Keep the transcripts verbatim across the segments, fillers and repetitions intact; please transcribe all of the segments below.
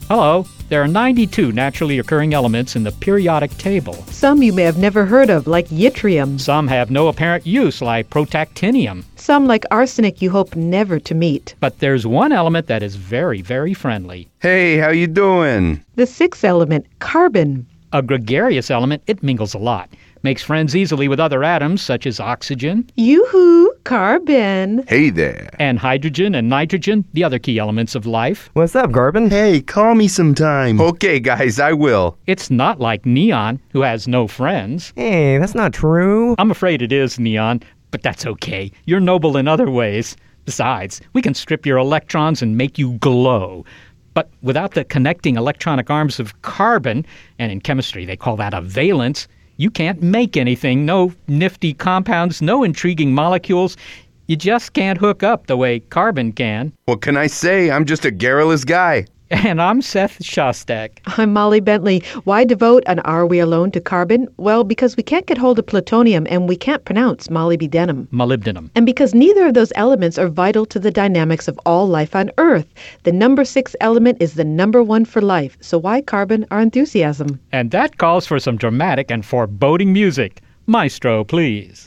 Hello. There are ninety-two naturally occurring elements in the periodic table. Some you may have never heard of, like yttrium. Some have no apparent use, like protactinium. Some, like arsenic, you hope never to meet. But there's one element that is very, very friendly. Hey, how you doing? The sixth element, carbon. A gregarious element, it mingles a lot. Makes friends easily with other atoms, such as oxygen. Yoo-hoo, carbon. Hey there. And hydrogen and nitrogen, the other key elements of life. What's up, Carbon? Hey, call me sometime. Okay, guys, I will. It's not like neon, who has no friends. Hey, that's not true. I'm afraid it is, neon, but that's okay. You're noble in other ways. Besides, we can strip your electrons and make you glow. But without the connecting electronic arms of carbon, and in chemistry they call that a valence, you can't make anything. No nifty compounds, no intriguing molecules. You just can't hook up the way carbon can. What can I say? I'm just a garrulous guy. And I'm Seth Shostak. I'm Molly Bentley. Why devote an Are We Alone to carbon? Well, because we can't get hold of plutonium and we can't pronounce molybdenum. Molybdenum. And because neither of those elements are vital to the dynamics of all life on Earth. The number six element is the number one for life. So why carbon our enthusiasm? And that calls for some dramatic and foreboding music. Maestro, please.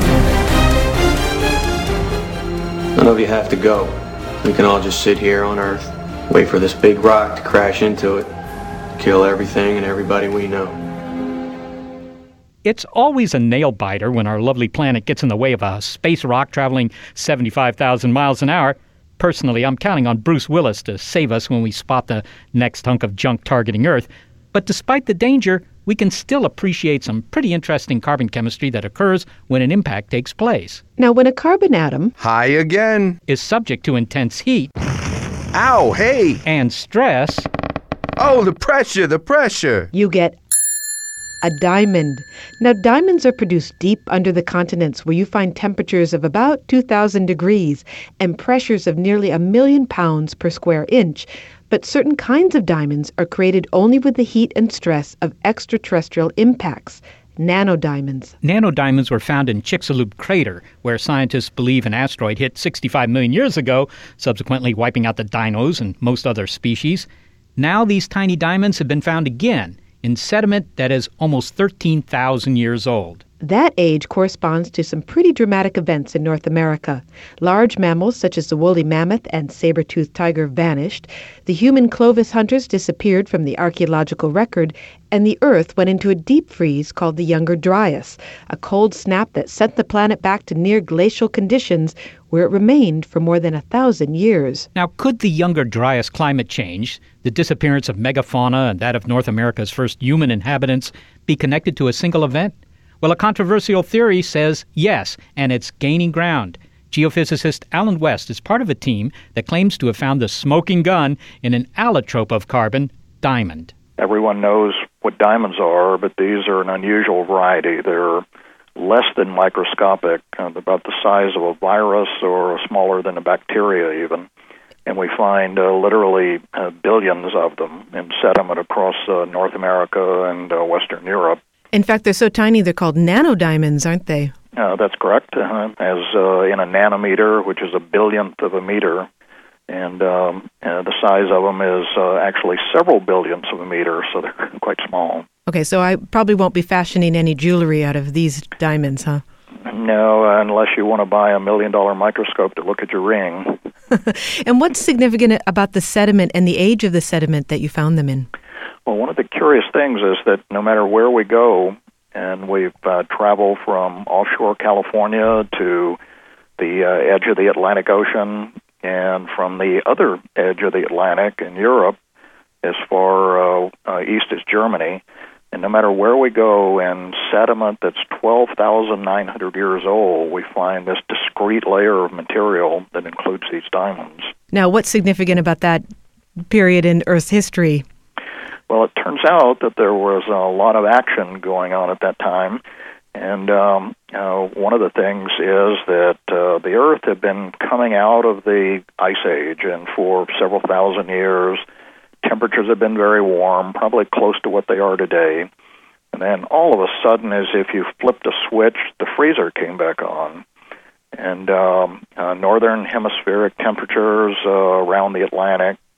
None of you have to go. We can all just sit here on Earth. Wait for this big rock to crash into it, kill everything and everybody we know. It's always a nail-biter when our lovely planet gets in the way of a space rock traveling seventy-five thousand miles an hour. Personally, I'm counting on Bruce Willis to save us when we spot the next hunk of junk targeting Earth. But despite the danger, we can still appreciate some pretty interesting carbon chemistry that occurs when an impact takes place. Now, when a carbon atom... Hi again. ...is subject to intense heat... Ow, hey! ...and stress... Oh, the pressure, the pressure! You get a diamond. Now, diamonds are produced deep under the continents where you find temperatures of about two thousand degrees and pressures of nearly a million pounds per square inch. But certain kinds of diamonds are created only with the heat and stress of extraterrestrial impacts. Nanodiamonds. Nanodiamonds were found in Chicxulub crater, where scientists believe an asteroid hit sixty-five million years ago, subsequently wiping out the dinos and most other species. Now these tiny diamonds have been found again in sediment that is almost thirteen thousand years old. That age corresponds to some pretty dramatic events in North America. Large mammals such as the woolly mammoth and saber-toothed tiger vanished, the human Clovis hunters disappeared from the archaeological record, and the Earth went into a deep freeze called the Younger Dryas, a cold snap that sent the planet back to near glacial conditions where it remained for more than a thousand years. Now, could the Younger Dryas climate change, the disappearance of megafauna and that of North America's first human inhabitants, be connected to a single event? Well, a controversial theory says yes, and it's gaining ground. Geophysicist Alan West is part of a team that claims to have found the smoking gun in an allotrope of carbon, diamond. Everyone knows what diamonds are, but these are an unusual variety. They're less than microscopic, uh, about the size of a virus or smaller than a bacteria even. And we find uh, literally uh, billions of them in sediment across uh, North America and uh, Western Europe. In fact, they're so tiny they're called nanodiamonds, aren't they? Uh, that's correct, uh, as uh, in a nanometer, which is a billionth of a meter. And um, uh, the size of them is uh, actually several billionths of a meter, so they're quite small. Okay, so I probably won't be fashioning any jewelry out of these diamonds, huh? No, unless you want to buy a million-dollar microscope to look at your ring. And what's significant about the sediment and the age of the sediment that you found them in? Well, one of the curious things is that no matter where we go, and we've uh, traveled from offshore California to the uh, edge of the Atlantic Ocean, and from the other edge of the Atlantic in Europe, as far uh, uh, east as Germany, and no matter where we go in sediment that's twelve thousand nine hundred years old, we find this discrete layer of material that includes these diamonds. Now, what's significant about that period in Earth's history? Well, it turns out that there was a lot of action going on at that time, and um, uh, one of the things is that uh, the Earth had been coming out of the Ice Age, and for several thousand years, temperatures have been very warm, probably close to what they are today. And then all of a sudden, as if you flipped a switch, the freezer came back on. And um, uh, northern hemispheric temperatures uh, around the Atlantic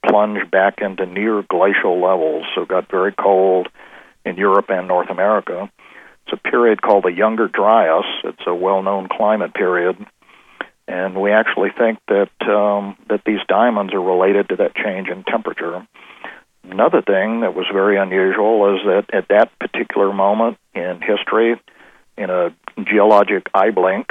plunged back into near glacial levels, so it got very cold in Europe and North America. It's a period called the Younger Dryas. It's a well-known climate period, and we actually think that um, that these diamonds are related to that change in temperature. Another thing that was very unusual is that at that particular moment in history, in a geologic eye blink,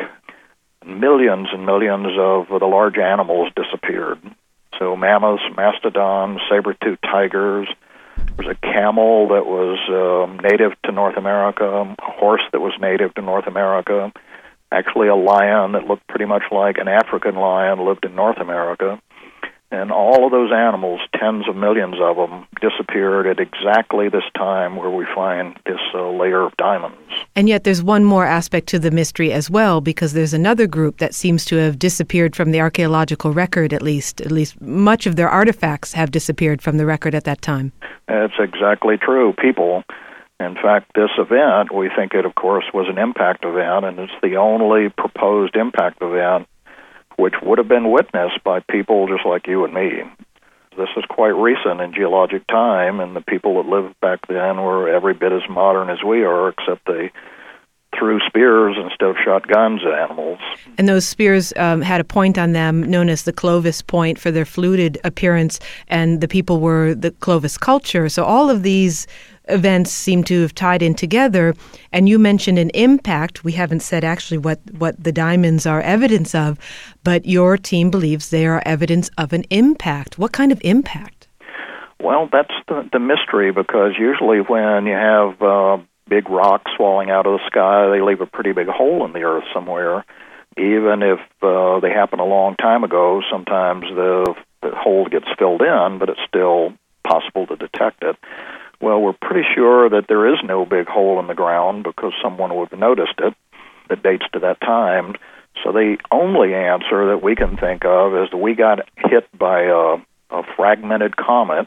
millions and millions of the large animals disappeared. So mammoths, mastodons, saber-toothed tigers. There was a camel that was um, native to North America, a horse that was native to North America, actually a lion that looked pretty much like an African lion lived in North America. And all of those animals, tens of millions of them, disappeared at exactly this time where we find this uh, layer of diamonds. And yet there's one more aspect to the mystery as well, because there's another group that seems to have disappeared from the archaeological record, at least. At least much of their artifacts have disappeared from the record at that time. That's exactly true. People. In fact, this event, we think it, of course, was an impact event, and it's the only proposed impact event which would have been witnessed by people just like you and me. This is quite recent in geologic time, and the people that lived back then were every bit as modern as we are, except they threw spears instead of shot guns at animals. And those spears um, had a point on them known as the Clovis point for their fluted appearance, and the people were the Clovis culture. So all of these events seem to have tied in together. And you mentioned an impact. We haven't said actually what, what the diamonds are evidence of, but your team believes they are evidence of an impact. What kind of impact? Well, that's the, the mystery, because usually when you have uh, big rocks falling out of the sky, they leave a pretty big hole in the earth somewhere. Even if uh, they happen a long time ago, sometimes the, the hole gets filled in, but it's still possible to detect it. Well, we're pretty sure that there is no big hole in the ground because someone would have noticed it that dates to that time. So the only answer that we can think of is that we got hit by a, a fragmented comet,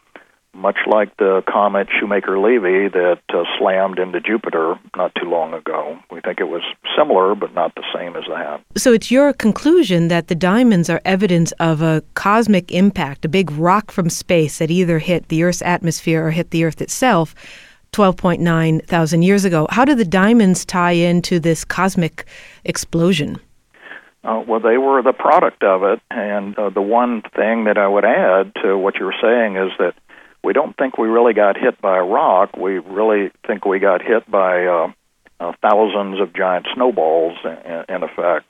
much like the comet Shoemaker-Levy that uh, slammed into Jupiter not too long ago. We think it was similar, but not the same as that. So it's your conclusion that the diamonds are evidence of a cosmic impact, a big rock from space that either hit the Earth's atmosphere or hit the Earth itself twelve point nine thousand years ago. How do the diamonds tie into this cosmic explosion? Uh, well, they were the product of it, and uh, the one thing that I would add to what you were saying is that we don't think we really got hit by a rock. We really think we got hit by uh, uh, thousands of giant snowballs, in, in effect.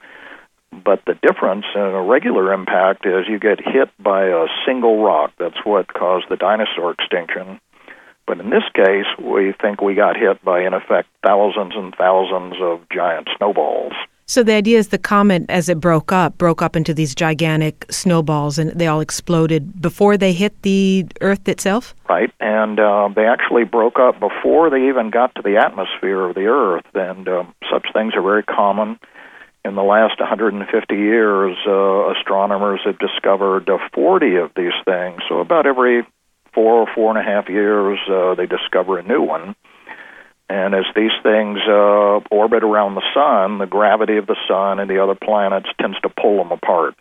But the difference in a regular impact is you get hit by a single rock. That's what caused the dinosaur extinction. But in this case, we think we got hit by, in effect, thousands and thousands of giant snowballs. So the idea is the comet, as it broke up, broke up into these gigantic snowballs, and they all exploded before they hit the Earth itself? Right, and uh, they actually broke up before they even got to the atmosphere of the Earth, and uh, such things are very common. In the last one hundred fifty years, uh, astronomers have discovered uh, forty of these things, so about every four or four and a half years, uh, they discover a new one. And as these things uh, orbit around the sun, the gravity of the sun and the other planets tends to pull them apart.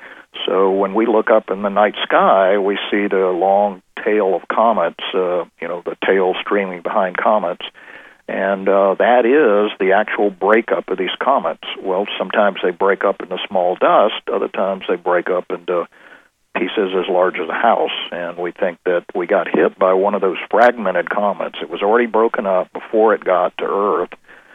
So when we look up in the night sky, we see the long tail of comets, uh, you know, the tail streaming behind comets, and uh, that is the actual breakup of these comets. Well, sometimes they break up into small dust, other times they break up into pieces as large as a house, and we think that we got hit by one of those fragmented comets. It was already broken up before it got to Earth,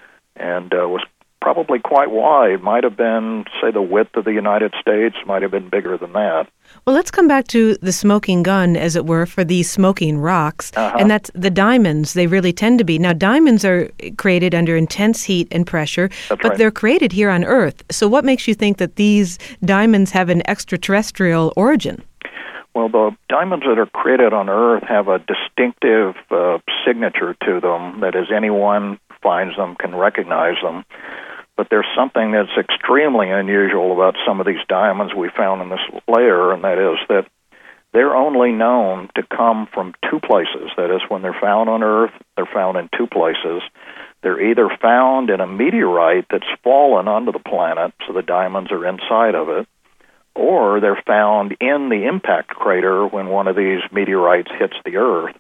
and uh, was probably quite wide. Might have been, say, the width of the United States, might have been bigger than that. Well, let's come back to the smoking gun, as it were, for these smoking rocks, uh-huh. and that's the diamonds. They really tend to be. Now, diamonds are created under intense heat and pressure, That's but right. they're created here on Earth. So what makes you think that these diamonds have an extraterrestrial origin? Well, the diamonds that are created on Earth have a distinctive uh, signature to them that as anyone finds them can recognize them. But there's something that's extremely unusual about some of these diamonds we found in this layer, and that is that they're only known to come from two places. That is, when they're found on Earth, they're found in two places. They're either found in a meteorite that's fallen onto the planet, so the diamonds are inside of it, or they're found in the impact crater when one of these meteorites hits the Earth.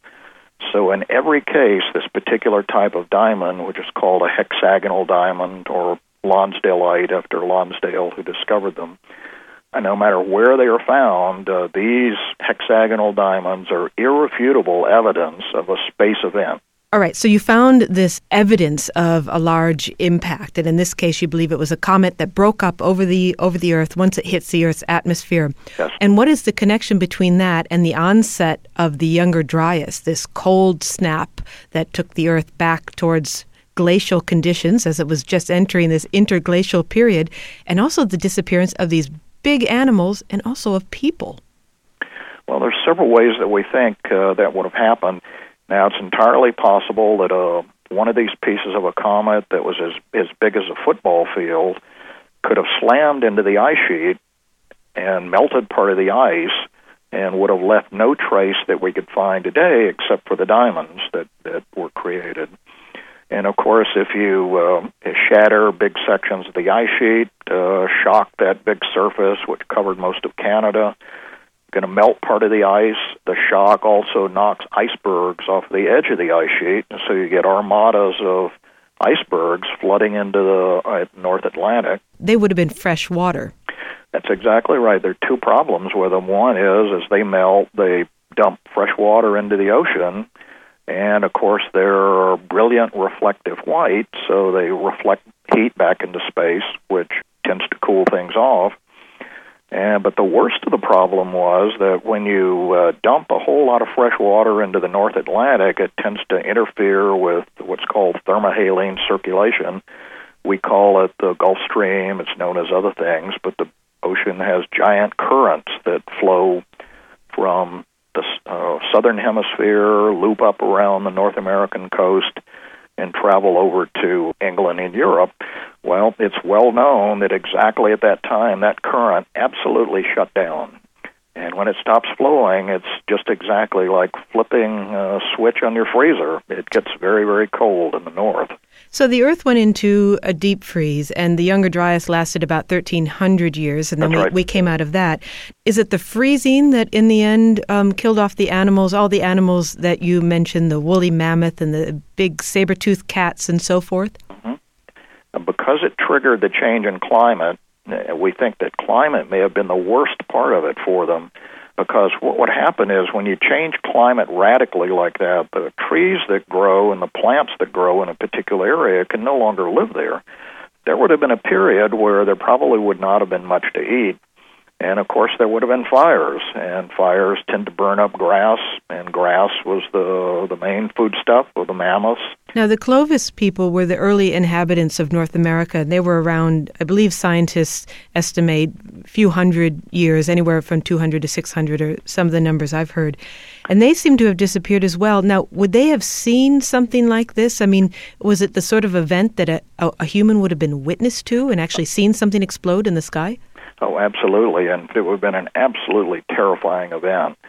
So in every case, this particular type of diamond, which is called a hexagonal diamond or Lonsdaleite after Lonsdale, who discovered them, and no matter where they are found, uh, these hexagonal diamonds are irrefutable evidence of a space event. All right, so you found this evidence of a large impact, and in this case, you believe it was a comet that broke up over the over the Earth once it hits the Earth's atmosphere. Yes. And what is the connection between that and the onset of the Younger Dryas, this cold snap that took the Earth back towards glacial conditions as it was just entering this interglacial period, and also the disappearance of these big animals and also of people? Well, there's several ways that we think uh, that would have happened. Now, it's entirely possible that uh, one of these pieces of a comet that was as, as big as a football field could have slammed into the ice sheet and melted part of the ice and would have left no trace that we could find today except for the diamonds that, that were created. And, of course, if you uh, shatter big sections of the ice sheet, uh, shock that big surface, which covered most of Canada, going to melt part of the ice. The shock also knocks icebergs off the edge of the ice sheet, and so you get armadas of icebergs flooding into the uh, North Atlantic. They would have been fresh water. That's exactly right. There are two problems with them. One is, as they melt, they dump fresh water into the ocean, and, of course, they're brilliant reflective white, so they reflect heat back into space, which tends to cool things off. And, but the worst of the problem was that when you uh, dump a whole lot of fresh water into the North Atlantic, it tends to interfere with what's called thermohaline circulation. We call it the Gulf Stream. It's known as other things, but the ocean has giant currents that flow from the uh, southern hemisphere, loop up around the North American coast, and travel over to England and Europe. Well, it's well known that exactly at that time, that current absolutely shut down. And when it stops flowing, it's just exactly like flipping a switch on your freezer. It gets very, very cold in the north. So the Earth went into a deep freeze, and the Younger Dryas lasted about thirteen hundred years, and then That's we, right. we came out of that. Is it the freezing that in the end um, killed off the animals, all the animals that you mentioned, the woolly mammoth and the big saber-toothed cats and so forth? Mm-hmm. And because it triggered the change in climate, we think that climate may have been the worst part of it for them, because what would happen is when you change climate radically like that, the trees that grow and the plants that grow in a particular area can no longer live there. There would have been a period where there probably would not have been much to eat. And, of course, there would have been fires, and fires tend to burn up grass, and grass was the the main foodstuff of the mammoths. Now, the Clovis people were the early inhabitants of North America. They were around, I believe scientists estimate, a few hundred years, anywhere from two hundred to six hundred, or some of the numbers I've heard. And they seem to have disappeared as well. Now, would they have seen something like this? I mean, was it the sort of event that a, a, a human would have been witness to and actually seen something explode in the sky? Oh, absolutely, and it would have been an absolutely terrifying event.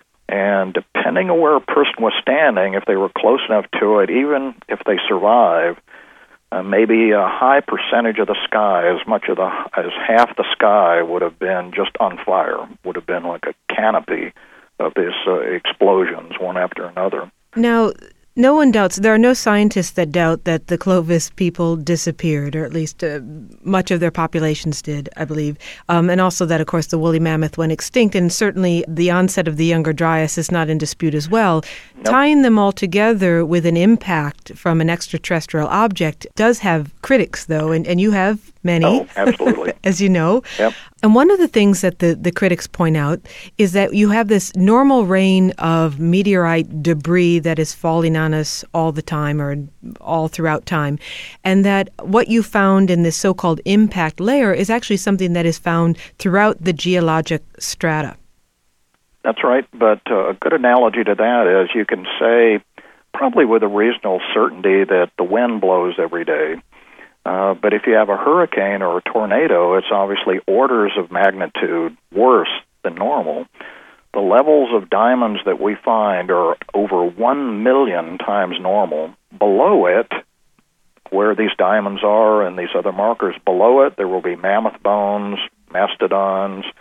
And depending on where a person was standing, if they were close enough to it, even if they survive, uh, maybe a high percentage of the sky, as much of the as half the sky, would have been just on fire. Would have been like a canopy of these uh, explosions, one after another. Now, no one doubts, there are no scientists that doubt that the Clovis people disappeared, or at least uh, much of their populations did, I believe. Um, and also that, of course, the woolly mammoth went extinct, and certainly the onset of the Younger Dryas is not in dispute as well. Nope. Tying them all together with an impact from an extraterrestrial object does have critics, though, and, and you have many, oh, absolutely. as you know. Yep. And one of the things that the, the critics point out is that you have this normal rain of meteorite debris that is falling on us all the time, or all throughout time, and that what you found in this so-called impact layer is actually something that is found throughout the geologic strata. That's right, but uh, a good analogy to that is you can say, probably with a reasonable certainty, that the wind blows every day. Uh, but if you have a hurricane or a tornado, it's obviously orders of magnitude worse than normal. The levels of diamonds that we find are over one million times normal. Below it, where these diamonds are and these other markers, below it there will be mammoth bones, mastodons,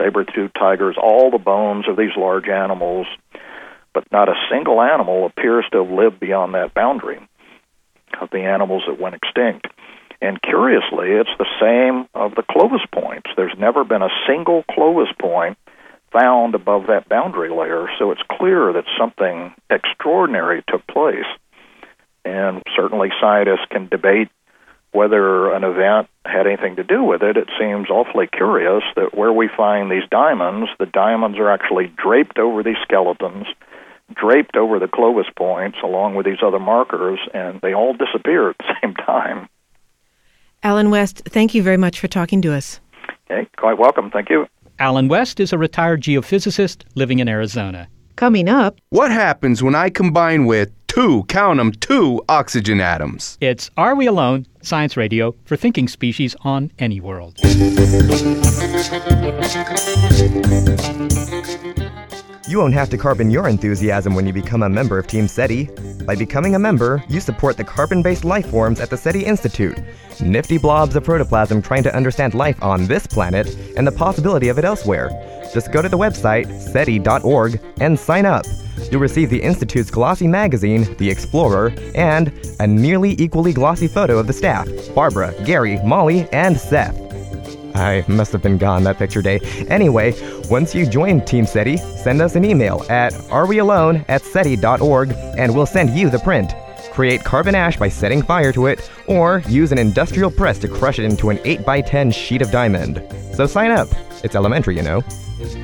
saber-toothed tigers, all the bones of these large animals, but not a single animal appears to have lived beyond that boundary of the animals that went extinct. And curiously, it's the same of the Clovis points. There's never been a single Clovis point found above that boundary layer, so it's clear that something extraordinary took place. And certainly scientists can debate whether an event had anything to do with it. It seems awfully curious that where we find these diamonds, the diamonds are actually draped over these skeletons, draped over the Clovis points, along with these other markers, and they all disappear at the same time. Alan West, thank you very much for talking to us. Okay, quite welcome. Thank you. Alan West is a retired geophysicist living in Arizona. Coming up, What happens when I combine with two, count 'em, two oxygen atoms? It's Are We Alone? Science Radio for thinking species on any world. You won't have to carbon your enthusiasm when you become a member of Team SETI. By becoming a member, you support the carbon-based life forms at the SETI Institute, nifty blobs of protoplasm trying to understand life on this planet and the possibility of it elsewhere. Just go to the website, seti dot org, and sign up. You'll receive the Institute's glossy magazine, The Explorer, and a nearly equally glossy photo of the staff, Barbara, Gary, Molly, and Seth. I must have been gone that picture day. Anyway, once you join Team SETI, send us an email at arewealone at seti dot org and we'll send you the print. Create carbon ash by setting fire to it, or use an industrial press to crush it into an eight by ten sheet of diamond. So sign up. It's elementary, you know.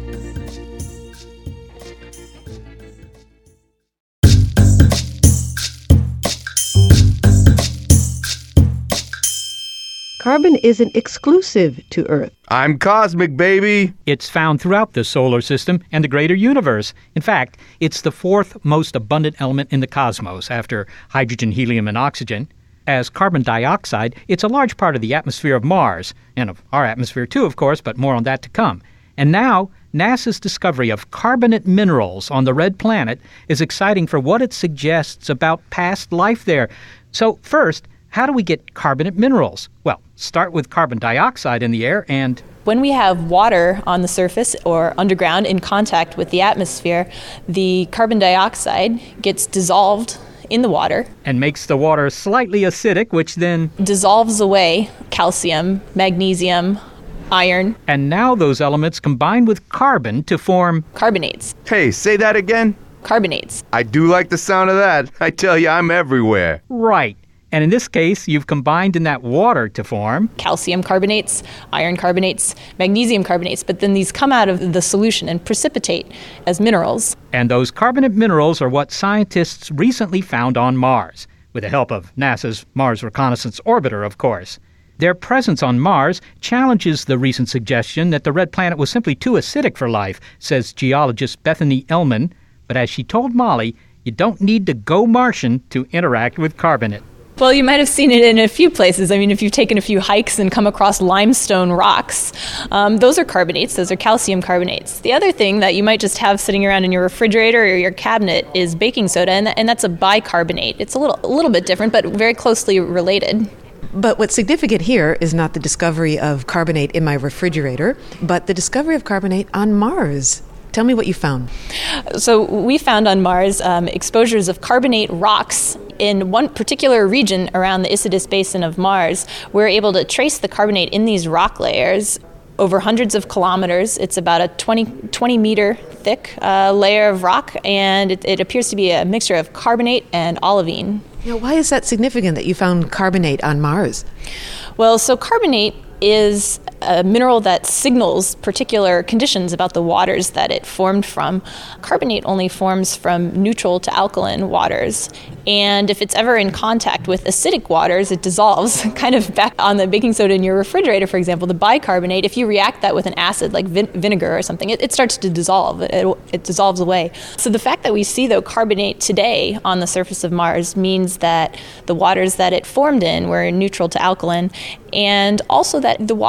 carbon isn't exclusive to Earth. I'm cosmic, baby. It's found throughout the solar system and the greater universe. In fact, it's the fourth most abundant element in the cosmos after hydrogen, helium, and oxygen. As carbon dioxide, it's a large part of the atmosphere of Mars, and of our atmosphere too, of course, but more on that to come. And now, NASA's discovery of carbonate minerals on the red planet is exciting for what it suggests about past life there. So first, how do we get carbonate minerals? Well, start with carbon dioxide in the air and... When we have water on the surface or underground in contact with the atmosphere, the carbon dioxide gets dissolved in the water. And makes the water slightly acidic, which then... dissolves away calcium, magnesium, iron. And now those elements combine with carbon to form... carbonates. Hey, say that again. Carbonates. I do like the sound of that. I tell you, I'm everywhere. Right. And in this case, you've combined in that water to form... calcium carbonates, iron carbonates, magnesium carbonates, but then these come out of the solution and precipitate as minerals. And those carbonate minerals are what scientists recently found on Mars, with the help of NASA's Mars Reconnaissance Orbiter, of course. Their presence on Mars challenges the recent suggestion that the red planet was simply too acidic for life, says geologist Bethany Ehlmann. But as she told Molly, you don't need to go Martian to interact with carbonate. Well, you might have seen it in a few places. I mean, if you've taken a few hikes and come across limestone rocks, um, those are carbonates. Those are calcium carbonates. The other thing that you might just have sitting around in your refrigerator or your cabinet is baking soda, and, and that's a bicarbonate. It's a little, a little bit different, but very closely related. But what's significant here is not the discovery of carbonate in my refrigerator, but the discovery of carbonate on Mars. Tell me what you found. So we found on Mars um, exposures of carbonate rocks in one particular region around the Isidis Basin of Mars. We're able to trace the carbonate in these rock layers over hundreds of kilometers. It's about a twenty, twenty meter thick uh, layer of rock, and it, it appears to be a mixture of carbonate and olivine. Now, why is that significant that you found carbonate on Mars? Well, so carbonate is a mineral that signals particular conditions about the waters that it formed from. Carbonate only forms from neutral to alkaline waters, and if it's ever in contact with acidic waters, it dissolves. Kind of back on the baking soda in your refrigerator, for example, the bicarbonate, if you react that with an acid like vin- vinegar or something, it, it starts to dissolve. It, it, it dissolves away. So the fact that we see, though, carbonate today on the surface of Mars means that the waters that it formed in were neutral to alkaline, and also that the waters that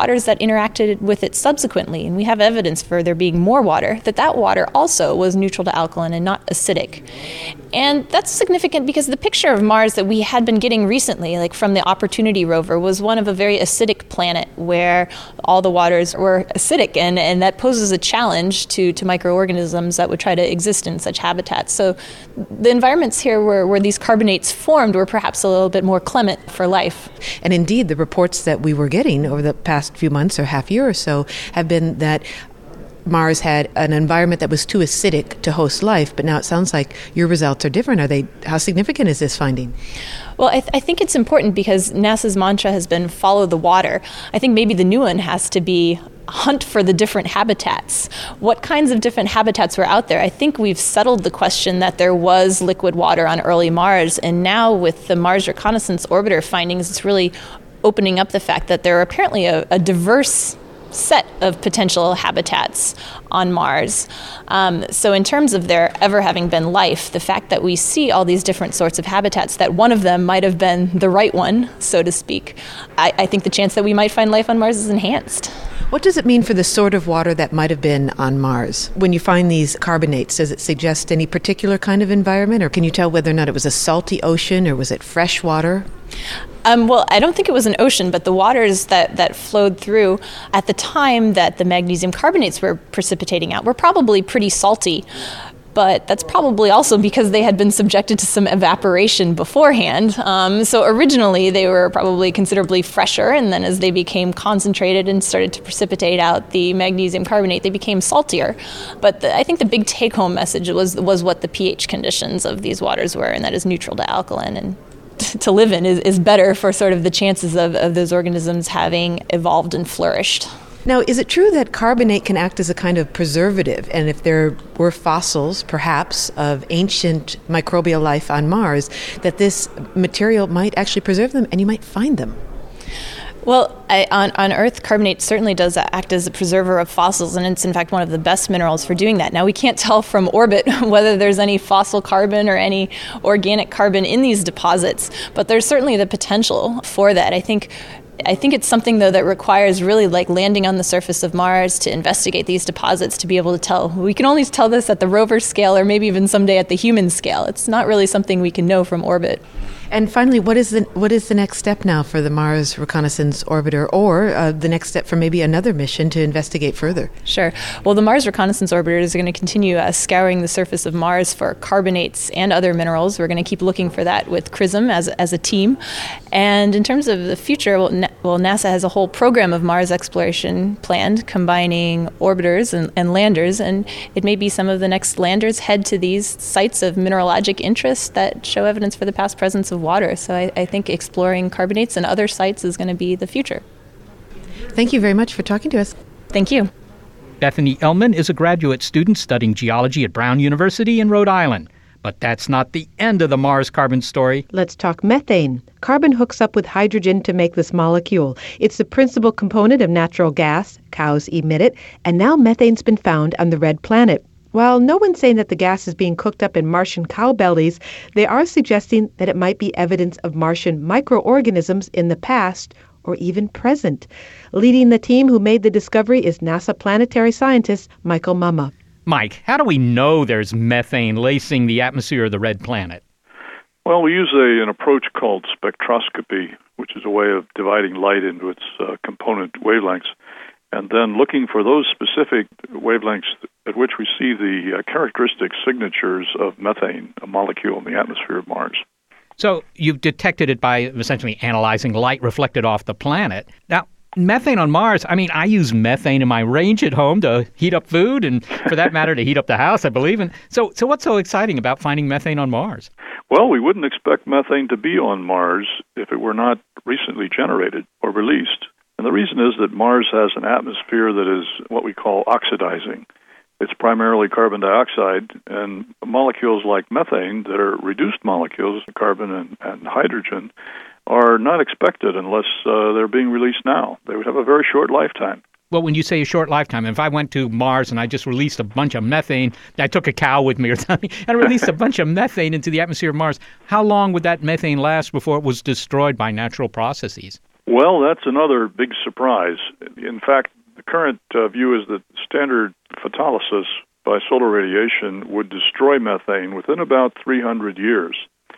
interacted with it subsequently, and we have evidence for there being more water, that that water also was neutral to alkaline and not acidic. And that's significant because the picture of Mars that we had been getting recently, like from the Opportunity rover, was one of a very acidic planet where all the waters were acidic, and, and that poses a challenge to, to microorganisms that would try to exist in such habitats. So the environments here where, where these carbonates formed were perhaps a little bit more clement for life. And indeed, the reports that we were getting over the past few months or half year or so have been that Mars had an environment that was too acidic to host life, but now it sounds like your results are different. Are they? How significant is this finding? Well, I, th- I think it's important because NASA's mantra has been follow the water. I think maybe the new one has to be hunt for the different habitats. What kinds of different habitats were out there? I think we've settled the question that there was liquid water on early Mars, and now with the Mars Reconnaissance Orbiter findings, it's really opening up the fact that there are apparently a, a diverse set of potential habitats on Mars. Um, so in terms of there ever having been life, the fact that we see all these different sorts of habitats, that one of them might have been the right one, so to speak, I, I think the chance that we might find life on Mars is enhanced. What does it mean for the sort of water that might have been on Mars? When you find these carbonates, does it suggest any particular kind of environment, or can you tell whether or not it was a salty ocean or was it fresh water? Um, well, I don't think it was an ocean, but the waters that, that flowed through at the time that the magnesium carbonates were precipitating out were probably pretty salty. But that's probably also because they had been subjected to some evaporation beforehand. Um, so originally they were probably considerably fresher, and then as they became concentrated and started to precipitate out the magnesium carbonate, they became saltier. But the, I think the big take-home message was was what the pH conditions of these waters were, and that is neutral to alkaline, and t- to live in is, is better for sort of the chances of, of those organisms having evolved and flourished. Now, is it true that carbonate can act as a kind of preservative? And if there were fossils, perhaps, of ancient microbial life on Mars, that this material might actually preserve them and you might find them? Well, I, on, on Earth, carbonate certainly does act as a preserver of fossils, and it's in fact one of the best minerals for doing that. Now, we can't tell from orbit whether there's any fossil carbon or any organic carbon in these deposits, but there's certainly the potential for that. I think I think it's something, though, that requires really like landing on the surface of Mars to investigate these deposits to be able to tell. We can only tell this at the rover scale or maybe even someday at the human scale. It's not really something we can know from orbit. And finally, what is the what is the next step now for the Mars Reconnaissance Orbiter, or uh, the next step for maybe another mission to investigate further? Sure. Well, the Mars Reconnaissance Orbiter is going to continue uh, scouring the surface of Mars for carbonates and other minerals. We're going to keep looking for that with CRISM as as a team. And in terms of the future, well, Na- well NASA has a whole program of Mars exploration planned, combining orbiters and, and landers, and it may be some of the next landers head to these sites of mineralogic interest that show evidence for the past presence of water. So I, I think exploring carbonates and other sites is going to be the future. Thank you very much for talking to us. Thank you. Bethany Ellman is a graduate student studying geology at Brown University in Rhode Island. But that's not the end of the Mars carbon story. Let's talk methane. Carbon hooks up with hydrogen to make this molecule. It's the principal component of natural gas. Cows emit it. And now methane's been found on the red planet. While no one's saying that the gas is being cooked up in Martian cow bellies, they are suggesting that it might be evidence of Martian microorganisms in the past or even present. Leading the team who made the discovery is NASA planetary scientist Michael Mumma. Mike, how do we know there's methane lacing the atmosphere of the red planet? Well, we use a, an approach called spectroscopy, which is a way of dividing light into its uh, component wavelengths, and then looking for those specific wavelengths at which we see the uh, characteristic signatures of methane, a molecule in the atmosphere of Mars. So you've detected it by essentially analyzing light reflected off the planet. Now, methane on Mars, I mean, I use methane in my range at home to heat up food and, for that matter, to heat up the house, I believe. And so, so what's so exciting about finding methane on Mars? Well, we wouldn't expect methane to be on Mars if it were not recently generated or released. And the reason is that Mars has an atmosphere that is what we call oxidizing. It's primarily carbon dioxide, and molecules like methane that are reduced molecules, carbon and, and hydrogen, are not expected unless uh, they're being released now. They would have a very short lifetime. Well, when you say a short lifetime, if I went to Mars and I just released a bunch of methane, I took a cow with me or something, and I released a bunch of methane into the atmosphere of Mars, how long would that methane last before it was destroyed by natural processes? Well, that's another big surprise. In fact, the current uh, view is that standard photolysis by solar radiation would destroy methane within about three hundred years.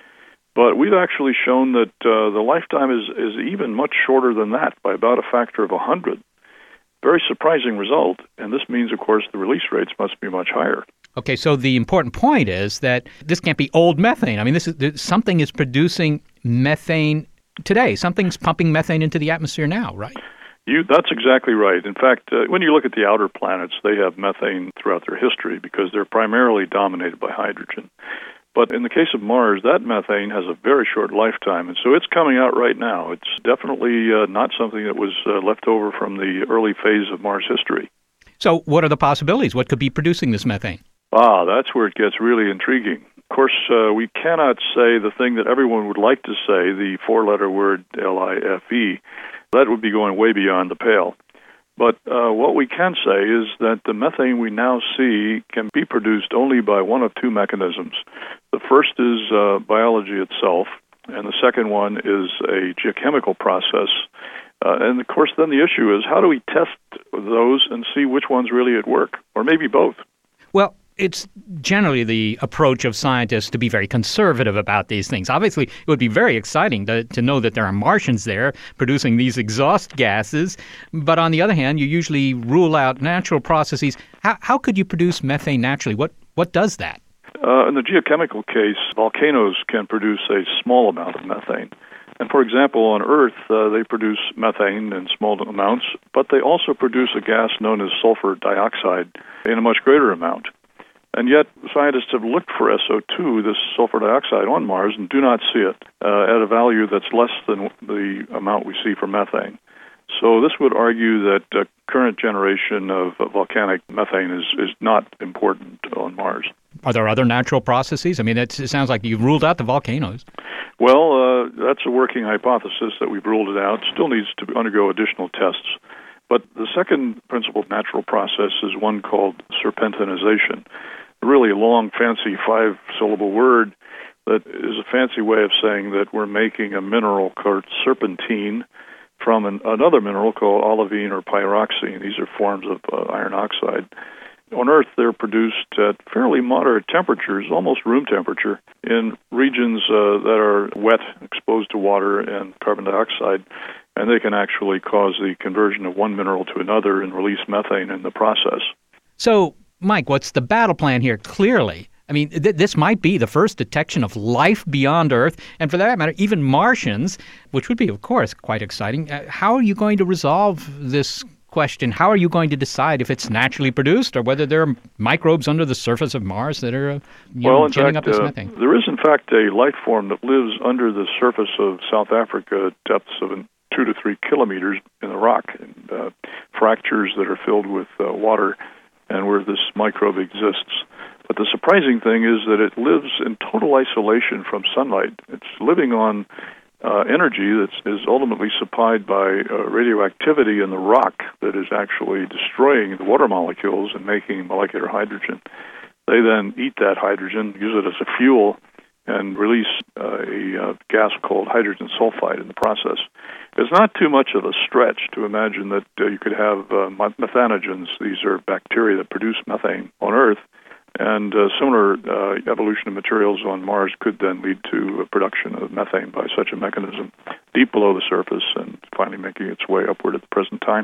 But we've actually shown that uh, the lifetime is, is even much shorter than that, by about a factor of one hundred. Very surprising result, and this means, of course, the release rates must be much higher. Okay, so the important point is that this can't be old methane. I mean, this is something is producing methane today. Something's pumping methane into the atmosphere now, right? You, that's exactly right. In fact, uh, when you look at the outer planets, they have methane throughout their history because they're primarily dominated by hydrogen. But in the case of Mars, that methane has a very short lifetime, and so it's coming out right now. It's definitely uh, not something that was uh, left over from the early phase of Mars history. So what are the possibilities? What could be producing this methane? Ah, that's where it gets really intriguing. Of course, uh, we cannot say the thing that everyone would like to say, the four-letter word L I F E. That would be going way beyond the pale. But uh, what we can say is that the methane we now see can be produced only by one of two mechanisms. The first is uh, biology itself, and the second one is a geochemical process. Uh, and, of course, then the issue is how do we test those and see which one's really at work, or maybe both? Well, it's generally the approach of scientists to be very conservative about these things. Obviously, it would be very exciting to, to know that there are Martians there producing these exhaust gases. But on the other hand, you usually rule out natural processes. How, how could you produce methane naturally? What, what does that? Uh, in the geochemical case, volcanoes can produce a small amount of methane. And, for example, on Earth, uh, they produce methane in small amounts, but they also produce a gas known as sulfur dioxide in a much greater amount. And yet, scientists have looked for S O two, this sulfur dioxide, on Mars and do not see it uh, at a value that's less than the amount we see for methane. So this would argue that uh, current generation of uh, volcanic methane is, is not important on Mars. Are there other natural processes? I mean, it's, it sounds like you've ruled out the volcanoes. Well, uh, that's a working hypothesis that we've ruled it out. Still needs to undergo additional tests. But the second principal natural process is one called serpentinization. A really long, fancy five-syllable word that is a fancy way of saying that we're making a mineral called serpentine from an, another mineral called olivine or pyroxene. These are forms of uh, iron oxide. On Earth, they're produced at fairly moderate temperatures, almost room temperature, in regions uh, that are wet, exposed to water and carbon dioxide, and they can actually cause the conversion of one mineral to another and release methane in the process. So, Mike, what's the battle plan here? Clearly, I mean, th- this might be the first detection of life beyond Earth, and for that matter, even Martians, which would be, of course, quite exciting. Uh, how are you going to resolve this question? How are you going to decide if it's naturally produced or whether there are microbes under the surface of Mars that are uh, you well, know, in jamming fact, up this uh, methane? There is, in fact, a life form that lives under the surface of South Africa at depths of two to three kilometers in the rock, and uh, fractures that are filled with uh, water, and where this microbe exists. But the surprising thing is that it lives in total isolation from sunlight. It's living on uh, energy that is ultimately supplied by uh, radioactivity in the rock that is actually destroying the water molecules and making molecular hydrogen. They then eat that hydrogen, use it as a fuel, and release uh, a uh, gas called hydrogen sulfide in the process. It's not too much of a stretch to imagine that uh, you could have uh, methanogens. These are bacteria that produce methane on Earth, and uh, similar uh, evolution of materials on Mars could then lead to a production of methane by such a mechanism deep below the surface and finally making its way upward at the present time.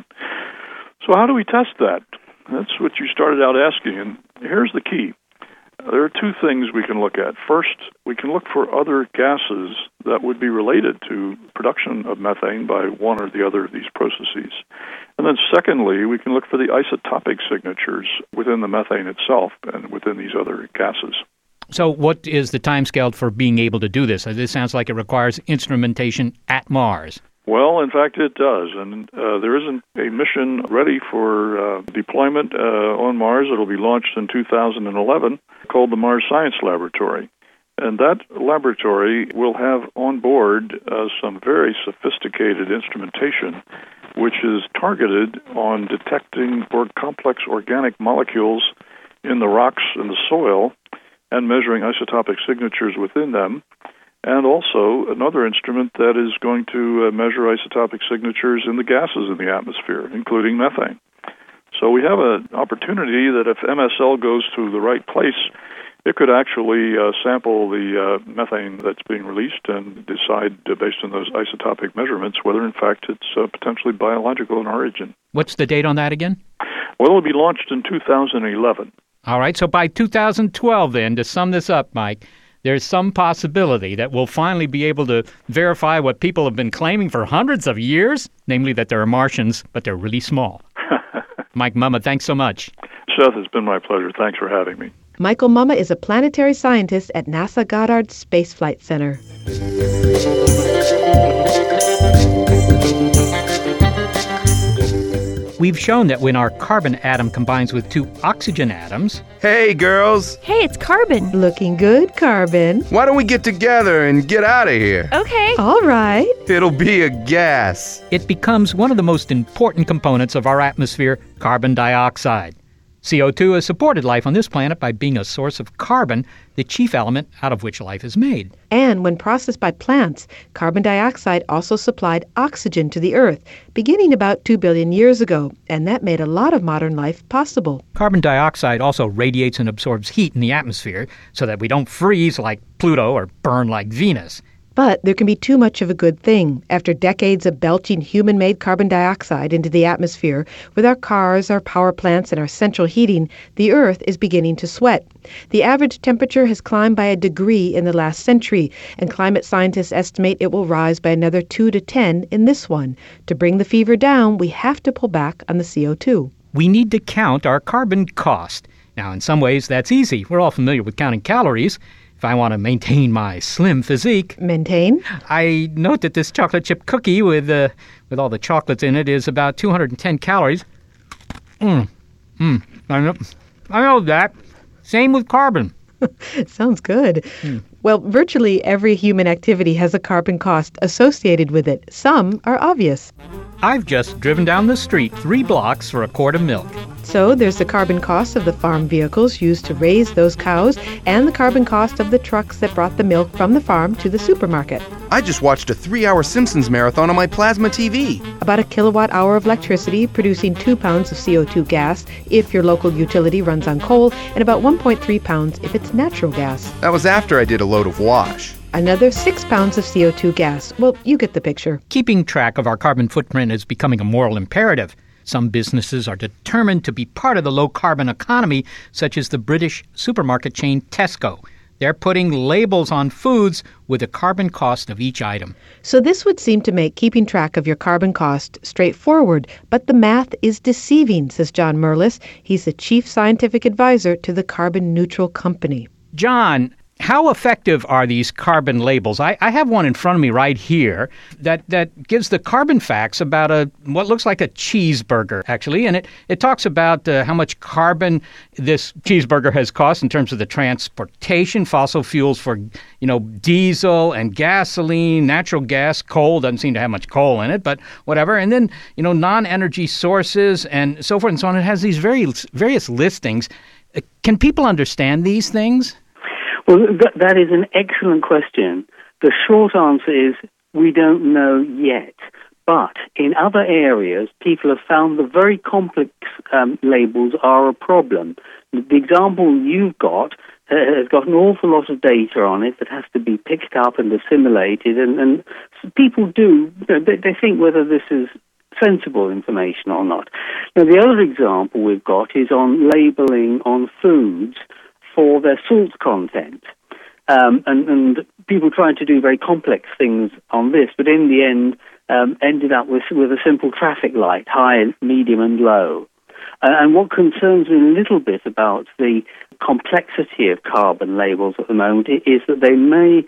So how do we test that? That's what you started out asking, and here's the key. There are two things we can look at. First, we can look for other gases that would be related to production of methane by one or the other of these processes. And then secondly, we can look for the isotopic signatures within the methane itself and within these other gases. So what is the timescale for being able to do this? This sounds like it requires instrumentation at Mars. Well, in fact, it does, and uh, there isn't a mission ready for uh, deployment uh, on Mars. It'll be launched in two thousand eleven, called the Mars Science Laboratory. And that laboratory will have on board uh, some very sophisticated instrumentation, which is targeted on detecting or complex organic molecules in the rocks and the soil and measuring isotopic signatures within them. and also another instrument that is going to uh, measure isotopic signatures in the gases in the atmosphere, including methane. So we have an opportunity that if M S L goes to the right place, it could actually uh, sample the uh, methane that's being released and decide, uh, based on those isotopic measurements, whether in fact it's uh, potentially biological in origin. What's the date on that again? Well, it'll be launched in two thousand eleven. All right, so by two thousand twelve then, to sum this up, Mike, there's some possibility that we'll finally be able to verify what people have been claiming for hundreds of years, namely that there are Martians, but they're really small. Mike Mumma, thanks so much. Seth, it's been my pleasure. Thanks for having me. Michael Mumma is a planetary scientist at NASA Goddard Space Flight Center. We've shown that when our carbon atom combines with two oxygen atoms... Hey, girls. Hey, it's Carbon. Looking good, Carbon. Why don't we get together and get out of here? Okay. All right. It'll be a gas. It becomes one of the most important components of our atmosphere, carbon dioxide. C O two has supported life on this planet by being a source of carbon, the chief element out of which life is made. And when processed by plants, carbon dioxide also supplied oxygen to the Earth, beginning about two billion years ago, and that made a lot of modern life possible. Carbon dioxide also radiates and absorbs heat in the atmosphere so that we don't freeze like Pluto or burn like Venus. But there can be too much of a good thing. After decades of belching human-made carbon dioxide into the atmosphere, with our cars, our power plants, and our central heating, the Earth is beginning to sweat. The average temperature has climbed by a degree in the last century, and climate scientists estimate it will rise by another two to ten in this one. To bring the fever down, we have to pull back on the C O two. We need to count our carbon cost. Now, in some ways, that's easy. We're all familiar with counting calories. If I want to maintain my slim physique... Maintain? I note that this chocolate chip cookie with uh, with all the chocolates in it is about two hundred ten calories. Mmm. Mmm. I know, I know that. Same with carbon. Sounds good. Mm. Well, virtually every human activity has a carbon cost associated with it. Some are obvious. I've just driven down the street three blocks for a quart of milk. So there's the carbon cost of the farm vehicles used to raise those cows and the carbon cost of the trucks that brought the milk from the farm to the supermarket. I just watched a three-hour Simpsons marathon on my plasma T V. About a kilowatt hour of electricity producing two pounds of C O two gas if your local utility runs on coal, and about one point three pounds if it's natural gas. That was after I did a load of wash. Another six pounds of C O two gas. Well, you get the picture. Keeping track of our carbon footprint is becoming a moral imperative. Some businesses are determined to be part of the low-carbon economy, such as the British supermarket chain Tesco. They're putting labels on foods with the carbon cost of each item. So this would seem to make keeping track of your carbon cost straightforward, but the math is deceiving, says John Merlis. He's the chief scientific advisor to the Carbon Neutral Company. John, how effective are these carbon labels? I, I have one in front of me right here that, that gives the carbon facts about a what looks like a cheeseburger, actually. And it, it talks about uh, how much carbon this cheeseburger has cost in terms of the transportation, fossil fuels for, you know, diesel and gasoline, natural gas, coal. Doesn't seem to have much coal in it, but whatever. And then, you know, non-energy sources and so forth and so on. It has these very various listings. Uh, can people understand these things? Well, th- that is an excellent question. The short answer is we don't know yet. But in other areas, people have found the very complex um, labels are a problem. The example you've got uh, has got an awful lot of data on it that has to be picked up and assimilated. And, and people do, you know, they, they think whether this is sensible information or not. Now, the other example we've got is on labeling on foods for their salt content. Um, and, and people tried to do very complex things on this, but in the end um, ended up with, with a simple traffic light, high, medium, and low. Uh, and what concerns me a little bit about the complexity of carbon labels at the moment is that they may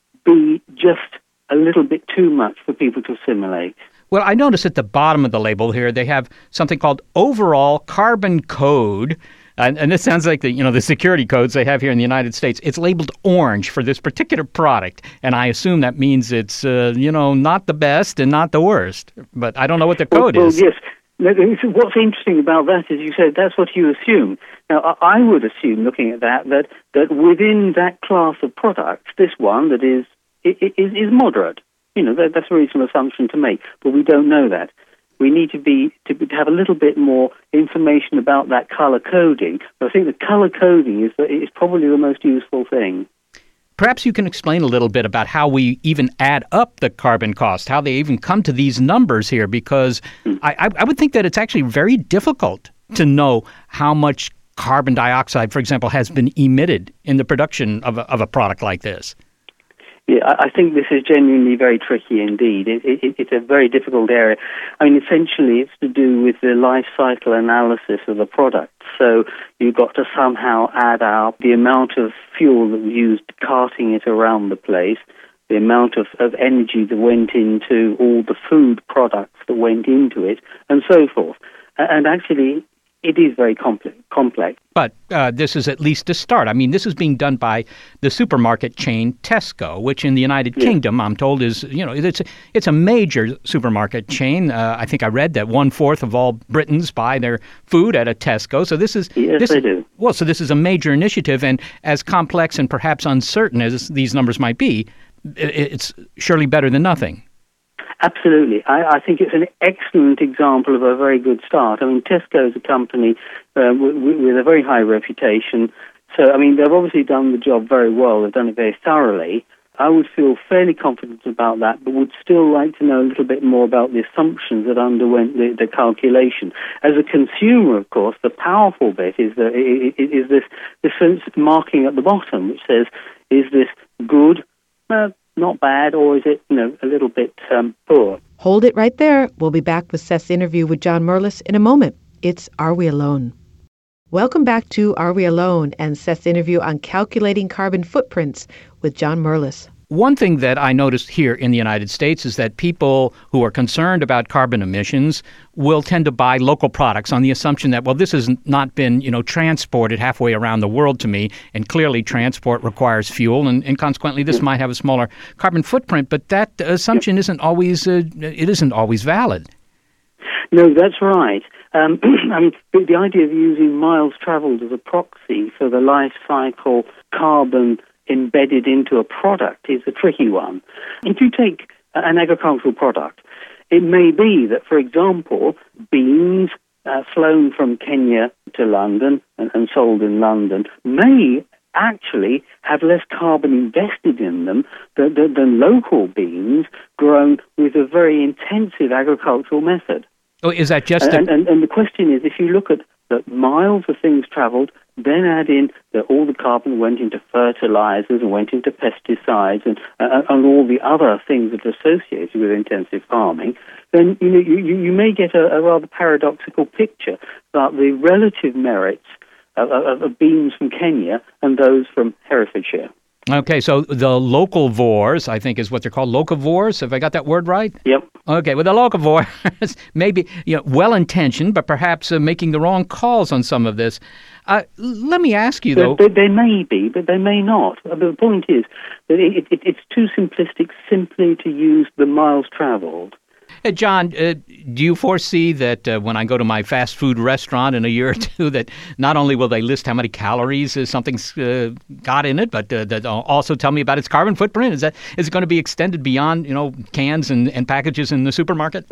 be just a little bit too much for people to assimilate. Well, I notice at the bottom of the label here, they have something called Overall Carbon Code. And, and this sounds like the, you know, the security codes they have here in the United States. It's labeled orange for this particular product. And I assume that means it's, uh, you know, not the best and not the worst. But I don't know what the code well, is. Well, yes. What's interesting about that is you said that's what you assume. Now, I would assume, looking at that, that, that within that class of products, this one that is is, is moderate. You know, that, that's a reasonable assumption to make, but we don't know that. We need to be to, be, to have a little bit more information about that color coding. But I think the color coding is, is probably the most useful thing. Perhaps you can explain a little bit about how we even add up the carbon cost, how they even come to these numbers here, because mm. I, I would think that it's actually very difficult to know how much carbon dioxide, for example, has been emitted in the production of a, of a product like this. Yeah, I think this is genuinely very tricky indeed. It, it, it's a very difficult area. I mean, essentially, it's to do with the life cycle analysis of the product. So you've got to somehow add up the amount of fuel that was used carting it around the place, the amount of, of energy that went into all the food products that went into it, and so forth. And actually, it is very complex. complex. But uh, this is at least a start. I mean, this is being done by the supermarket chain Tesco, which in the United yeah. Kingdom, I'm told, is, you know, it's, it's a major supermarket chain. Uh, I think I read that one-fourth of all Britons buy their food at a Tesco. So this is... Yes, this they is, do. Well, so this is a major initiative, and as complex and perhaps uncertain as these numbers might be, it's surely better than nothing. Absolutely. I, I think it's an excellent example of a very good start. I mean, Tesco is a company uh, w- with a very high reputation. So, I mean, they've obviously done the job very well. They've done it very thoroughly. I would feel fairly confident about that, but would still like to know a little bit more about the assumptions that underwent the, the calculation. As a consumer, of course, the powerful bit is, the, is this, this marking at the bottom, which says, is this good, uh, not bad, or is it, you know, a little bit um, poor? Hold it right there. We'll be back with Seth's interview with John Merlis in a moment. It's Are We Alone? Welcome back to Are We Alone and Seth's interview on calculating carbon footprints with John Merlis. One thing that I noticed here in the United States is that people who are concerned about carbon emissions will tend to buy local products on the assumption that, well, this has not been, you know, transported halfway around the world to me, and clearly transport requires fuel, and, and consequently this might have a smaller carbon footprint. But that assumption isn't always uh, it isn't always valid. No, that's right. Um, I mean, the idea of using miles traveled as a proxy for the life cycle carbon embedded into a product is a tricky one. If you take an agricultural product, it may be that, for example, beans uh, flown from Kenya to London and, and sold in London may actually have less carbon invested in them than, than, than local beans grown with a very intensive agricultural method. Oh, is that just and, a... and, and the question is, if you look at the miles of things traveled, then add in that all the carbon went into fertilizers and went into pesticides and, uh, and all the other things that are associated with intensive farming, then you know you, you may get a, a rather paradoxical picture about the relative merits of, of, of beans from Kenya and those from Herefordshire. Okay, so the locavores, I think is what they're called, locavores, have I got that word right? Yep. Okay, well, the locavores maybe, you know, well-intentioned, but perhaps uh, making the wrong calls on some of this. Uh, let me ask you, though... They, they may be, but they may not. But the point is that it, it, it's too simplistic simply to use the miles traveled. Uh, John, uh, do you foresee that uh, when I go to my fast food restaurant in a year or two, that not only will they list how many calories uh, something's uh, got in it, but uh, that also tell me about its carbon footprint? Is that is it going to be extended beyond, you know, cans and, and packages in the supermarket?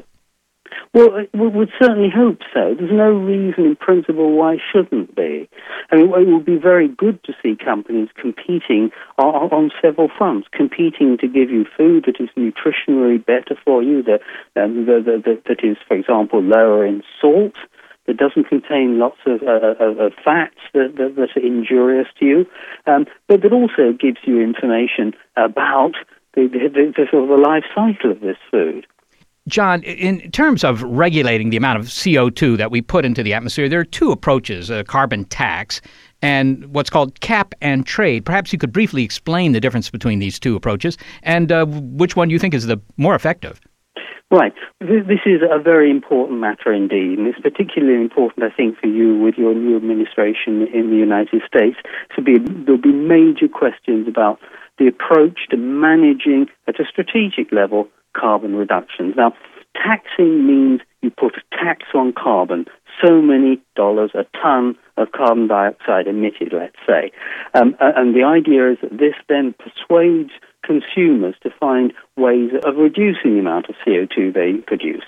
Well, we would certainly hope so. There's no reason in principle why it shouldn't be. I mean, it would be very good to see companies competing on, on several fronts, competing to give you food that is nutritionally better for you, that, um, the, the, the, that is, for example, lower in salt, that doesn't contain lots of, uh, of, of fats that, that, that are injurious to you, um, but that also gives you information about the, the, the, the sort of the life cycle of this food. John, in terms of regulating the amount of C O two that we put into the atmosphere, there are two approaches, a carbon tax and what's called cap and trade. Perhaps you could briefly explain the difference between these two approaches and uh, which one you think is the more effective. Right. This is a very important matter indeed, and it's particularly important, I think, for you with your new administration in the United States. To be, there'll be major questions about the approach to managing, at a strategic level, carbon reductions. Now, taxing means you put a tax on carbon, so many dollars a ton of carbon dioxide emitted, let's say. Um, and the idea is that this then persuades consumers to find ways of reducing the amount of C O two they produce.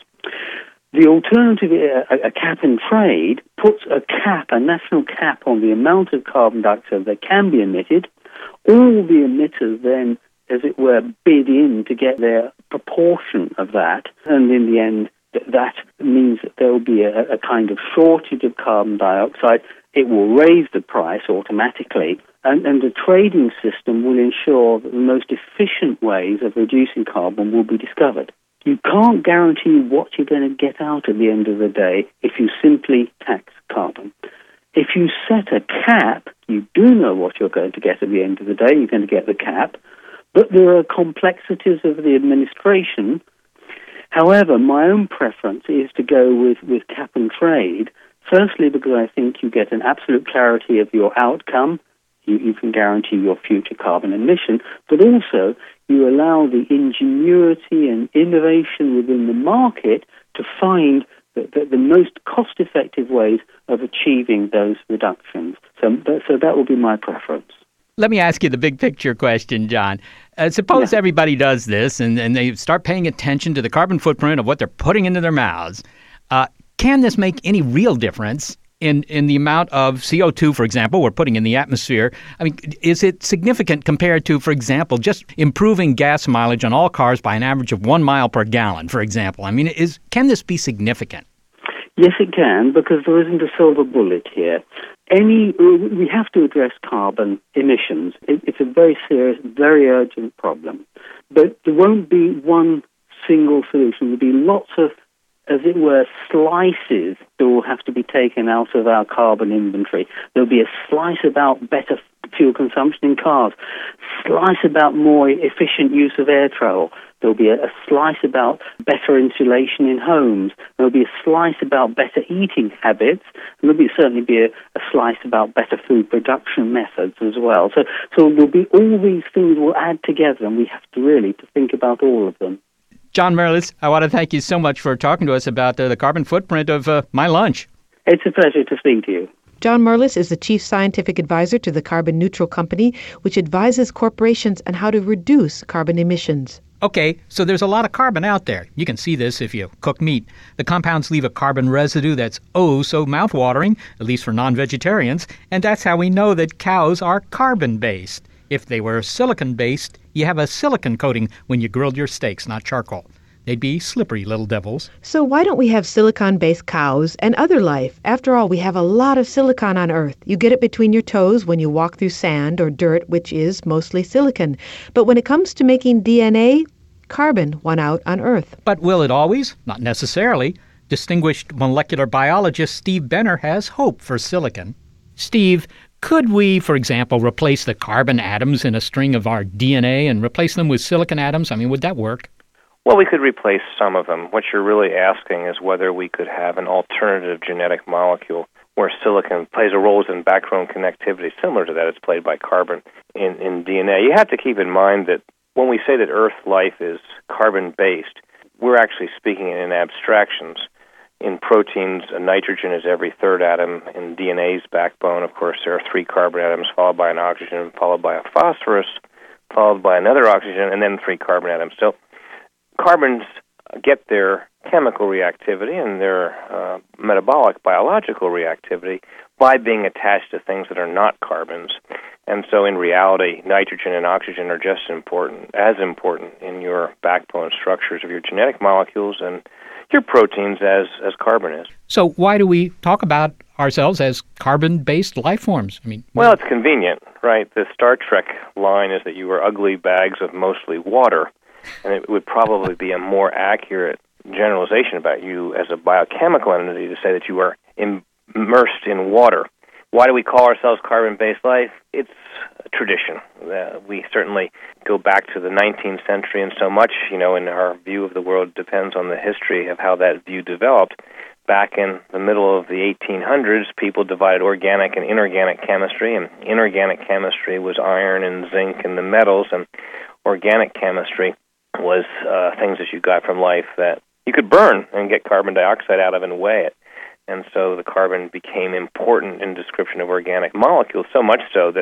The alternative, a, a cap and trade, puts a cap, a national cap on the amount of carbon dioxide that can be emitted. All the emitters then, as it were, bid in to get their proportion of that, and in the end, th- that means that there will be a, a kind of shortage of carbon dioxide. It will raise the price automatically, and, and the trading system will ensure that the most efficient ways of reducing carbon will be discovered. You can't guarantee what you're going to get out at the end of the day if you simply tax carbon. If you set a cap, you do know what you're going to get at the end of the day. You're going to get the cap. But there are complexities of the administration. However, my own preference is to go with, with cap and trade, firstly because I think you get an absolute clarity of your outcome. You, you can guarantee your future carbon emission, but also you allow the ingenuity and innovation within the market to find the, the, the most cost-effective ways of achieving those reductions. So, so that will be my preference. Let me ask you the big picture question, John. Uh, suppose yeah. everybody does this and, and they start paying attention to the carbon footprint of what they're putting into their mouths. Uh, can this make any real difference in, in the amount of C O two, for example, we're putting in the atmosphere? I mean, is it significant compared to, for example, just improving gas mileage on all cars by an average of one mile per gallon, for example? I mean, is can this be significant? Yes, it can, because there isn't a silver bullet here. Any, we have to address carbon emissions. It, it's a very serious, very urgent problem. But there won't be one single solution. There'll be lots of, as it were, slices that will have to be taken out of our carbon inventory. There'll be a slice about better fuel consumption in cars, slice about more efficient use of air travel. There'll be a, a slice about better insulation in homes. There'll be a slice about better eating habits. And there'll be certainly be a, a slice about better food production methods as well. So, so there'll be all these things will add together, and we have to really to think about all of them. John Mirrlees, I want to thank you so much for talking to us about uh, the carbon footprint of uh, my lunch. It's a pleasure to speak to you. John Mirrlees is the Chief Scientific Advisor to the Carbon Neutral Company, which advises corporations on how to reduce carbon emissions. Okay, so there's a lot of carbon out there. You can see this if you cook meat. The compounds leave a carbon residue that's oh so mouth-watering, at least for non-vegetarians, and that's how we know that cows are carbon-based. If they were silicon-based, you have a silicon coating when you grilled your steaks, not charcoal. They'd be slippery little devils. So why don't we have silicon-based cows and other life? After all, we have a lot of silicon on Earth. You get it between your toes when you walk through sand or dirt, which is mostly silicon. But when it comes to making D N A, carbon won out on Earth. But will it always? Not necessarily. Distinguished molecular biologist Steve Benner has hope for silicon. Steve, could we, for example, replace the carbon atoms in a string of our D N A and replace them with silicon atoms? I mean, would that work? Well, we could replace some of them. What you're really asking is whether we could have an alternative genetic molecule where silicon plays a role in backbone connectivity similar to that it's played by carbon in, in D N A. You have to keep in mind that when we say that Earth life is carbon-based, we're actually speaking in abstractions. In proteins, nitrogen is every third atom. In D N A's backbone, of course, there are three carbon atoms, followed by an oxygen, followed by a phosphorus, followed by another oxygen, and then three carbon atoms. So carbons get their chemical reactivity and their uh, metabolic, biological reactivity by being attached to things that are not carbons. And so in reality, nitrogen and oxygen are just important, as important in your backbone structures of your genetic molecules and your proteins as, as carbon is. So why do we talk about ourselves as carbon-based life forms? I mean, well, it's convenient, right? The Star Trek line is that you are ugly bags of mostly water, and it would probably be a more accurate generalization about you as a biochemical entity to say that you are immersed in water. Why do we call ourselves carbon-based life? It's a tradition. Uh, we certainly go back to the nineteenth century, and so much, you know, in our view of the world depends on the history of how that view developed. Back in the middle of the eighteen hundreds, people divided organic and inorganic chemistry, and inorganic chemistry was iron and zinc and the metals, and organic chemistry was uh, things that you got from life that you could burn and get carbon dioxide out of and weigh it. And so the carbon became important in description of organic molecules, so much so that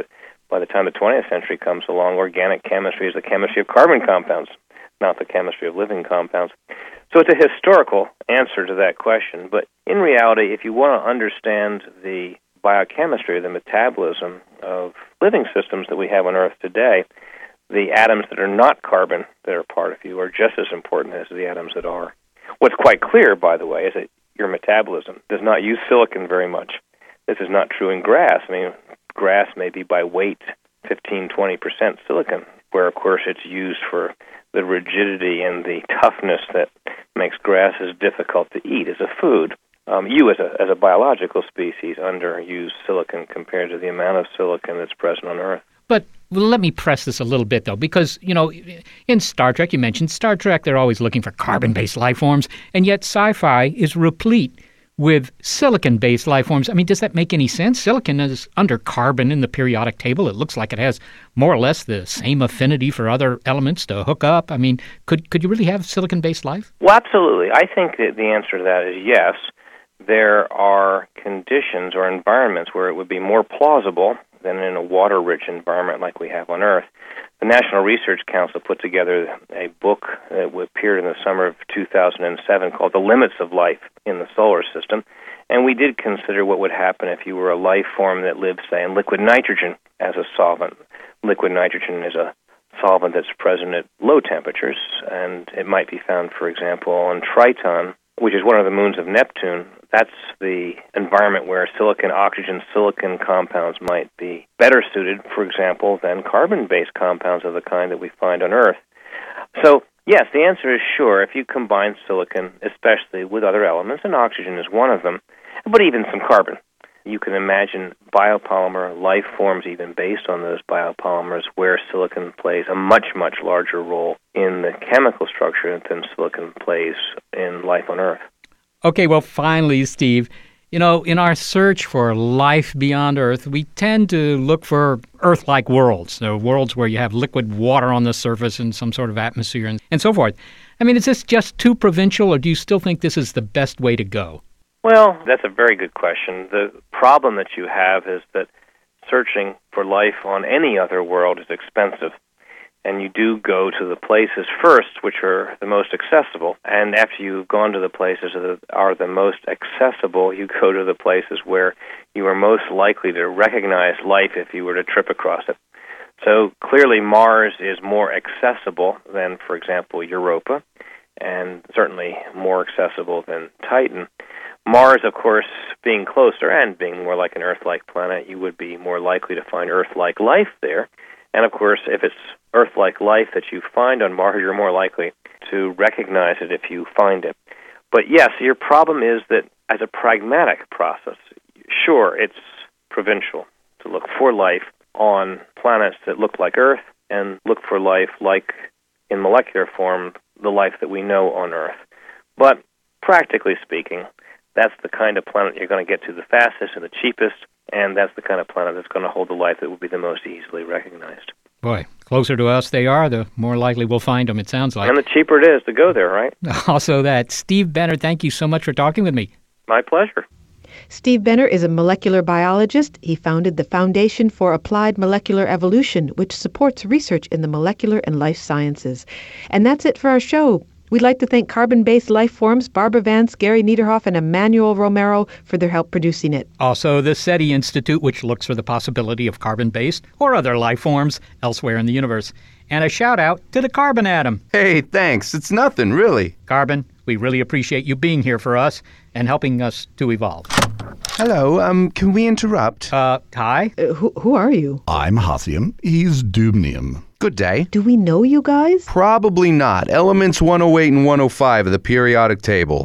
by the time the twentieth century comes along, organic chemistry is the chemistry of carbon compounds, not the chemistry of living compounds. So it's a historical answer to that question. But in reality, if you want to understand the biochemistry, the metabolism of living systems that we have on Earth today, the atoms that are not carbon that are part of you are just as important as the atoms that are. What's quite clear, by the way, is that your metabolism does not use silicon very much. This is not true in grass. I mean, grass may be by weight fifteen, twenty percent silicon, where, of course, it's used for the rigidity and the toughness that makes grasses difficult to eat as a food. Um, you, as a, as a biological species, underuse silicon compared to the amount of silicon that's present on Earth. But well, let me press this a little bit, though, because, you know, in Star Trek, you mentioned Star Trek, they're always looking for carbon-based life forms, and yet sci-fi is replete with silicon-based life forms. I mean, does that make any sense? Silicon is under carbon in the periodic table. It looks like it has more or less the same affinity for other elements to hook up. I mean, could could you really have silicon-based life? Well, absolutely. I think that the answer to that is yes. There are conditions or environments where it would be more plausible than in a water-rich environment like we have on Earth. The National Research Council put together a book that appeared in the summer of two thousand seven called The Limits of Life in the Solar System, and we did consider what would happen if you were a life form that lived, say, in liquid nitrogen as a solvent. Liquid nitrogen is a solvent that's present at low temperatures, and it might be found, for example, on Triton, which is one of the moons of Neptune. That's the environment where silicon, oxygen, silicon compounds might be better suited, for example, than carbon-based compounds of the kind that we find on Earth. So, yes, the answer is sure. If you combine silicon, especially with other elements, and oxygen is one of them, but even some carbon, you can imagine biopolymer life forms even based on those biopolymers where silicon plays a much, much larger role in the chemical structure than silicon plays in life on Earth. Okay, well, finally, Steve, you know, in our search for life beyond Earth, we tend to look for Earth-like worlds, you know, worlds where you have liquid water on the surface and some sort of atmosphere and, and so forth. I mean, is this just too provincial, or do you still think this is the best way to go? Well, that's a very good question. The problem that you have is that searching for life on any other world is expensive. And you do go to the places first which are the most accessible. And after you've gone to the places that are the most accessible, you go to the places where you are most likely to recognize life if you were to trip across it. So clearly Mars is more accessible than, for example, Europa, and certainly more accessible than Titan. Mars, of course, being closer and being more like an Earth-like planet, you would be more likely to find Earth-like life there. And, of course, if it's Earth-like life that you find on Mars, you're more likely to recognize it if you find it. But, yes, your problem is that as a pragmatic process, sure, it's provincial to look for life on planets that look like Earth and look for life like, in molecular form, the life that we know on Earth. But, practically speaking, that's the kind of planet you're going to get to the fastest and the cheapest, and that's the kind of planet that's going to hold the life that will be the most easily recognized. Boy, closer to us they are, the more likely we'll find them, it sounds like. And the cheaper it is to go there, right? Also that. Steve Benner, thank you so much for talking with me. My pleasure. Steve Benner is a molecular biologist. He founded the Foundation for Applied Molecular Evolution, which supports research in the molecular and life sciences. And that's it for our show. We'd like to thank Carbon-Based Life Forms, Barbara Vance, Gary Niederhoff, and Emmanuel Romero for their help producing it. Also, the SETI Institute, which looks for the possibility of carbon-based or other life forms elsewhere in the universe. And a shout-out to the Carbon Atom. Hey, thanks. It's nothing, really. Carbon, we really appreciate you being here for us and helping us to evolve. Hello, um, can we interrupt? Uh, hi? Uh, who, who are you? I'm Hassium. He's Dubnium. Good day. Do we know you guys? Probably not. Elements one oh eight and one oh five of the periodic table.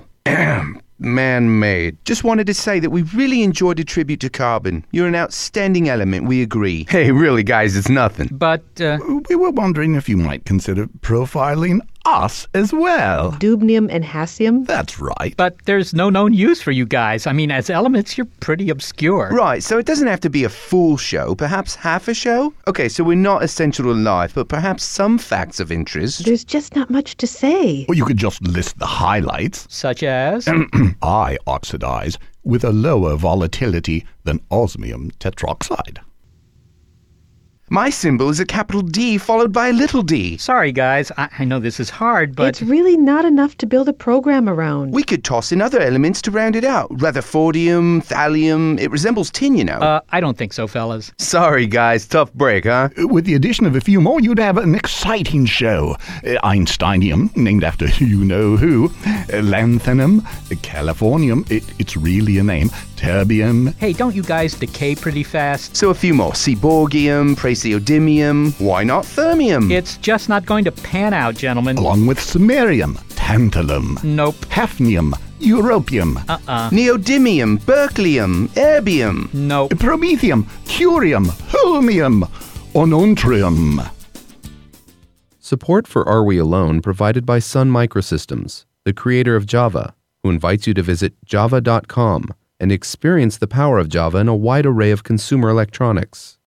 Man-made. Just wanted to say that we really enjoyed the tribute to carbon. You're an outstanding element, we agree. Hey, really, guys, it's nothing. But, uh... we were wondering if you might consider profiling us as well. Dubnium and Hassium? That's right. But there's no known use for you guys. I mean, as elements, you're pretty obscure. Right, so it doesn't have to be a full show, perhaps half a show? Okay, so we're not essential to life, but perhaps some facts of interest. There's just not much to say. Or you could just list the highlights. Such as? I oxidize with a lower volatility than osmium tetroxide. My symbol is a capital D followed by a little d. Sorry, guys. I, I know this is hard, but... It's really not enough to build a program around. We could toss in other elements to round it out. Rutherfordium, thallium. It resembles tin, you know. Uh, I don't think so, fellas. Sorry, guys. Tough break, huh? With the addition of a few more, you'd have an exciting show. Uh, Einsteinium, named after you-know-who. Uh, lanthanum. Uh, Californium. It, it's really a name. Terbium. Hey, don't you guys decay pretty fast? So a few more. Seaborgium, praseodymium. Why not thermium? It's just not going to pan out, gentlemen. Along with samarium, tantalum. Nope. Hafnium, europium. Uh-uh. Neodymium, berkelium, erbium. Nope. Promethium, curium, holmium, onontrium. Support for Are We Alone provided by Sun Microsystems, the creator of Java, who invites you to visit java dot com and experience the power of Java in a wide array of consumer electronics.